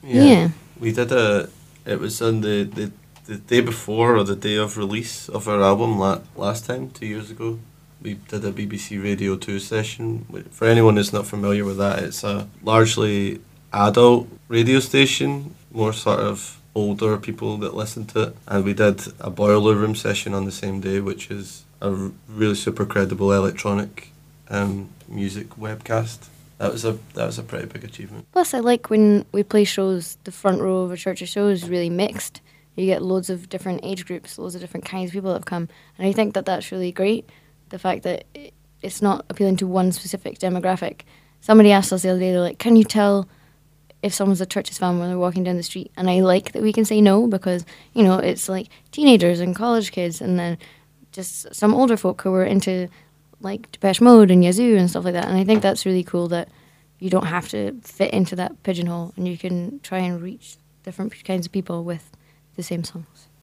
Yeah. We did a. It was on the day before or the day of release of our album last time, 2 years ago. We did a BBC Radio 2 session. For anyone who's not familiar with that, it's a largely adult radio station, more sort of older people that listen to it. And we did a Boiler Room session on the same day, which is a really super credible electronic music webcast. That was a pretty big achievement. Plus, I like when we play shows, the front row of a church show is really mixed. You get loads of different age groups, loads of different kinds of people that have come. And I think that that's really great. The fact that it's not appealing to one specific demographic. Somebody asked us the other day, they're like, can you tell if someone's a Churches fan when they're walking down the street? And I like that we can say no because, it's like teenagers and college kids and then just some older folk who were into like Depeche Mode and Yazoo and stuff like that. And I think that's really cool that you don't have to fit into that pigeonhole and you can try and reach different kinds of people with the same songs.